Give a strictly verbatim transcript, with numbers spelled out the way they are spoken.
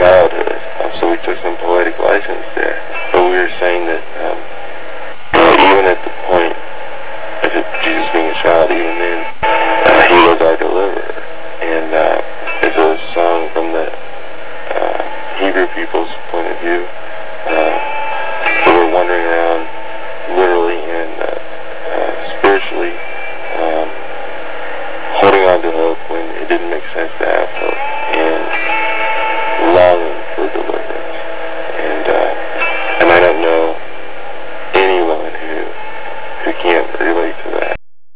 childhood. Um, so we took some poetic license there. But we were saying that um, uh, even at the point of Jesus being a child, even then, uh, he was our deliverer. And uh, it's a song from the uh, Hebrew people's point of view. Uh, they were wandering around literally and uh, uh, spiritually, um, holding on to hope when it didn't make sense to have hope, and longing for deliverance. And uh, and I don't know anyone who who can't relate to that.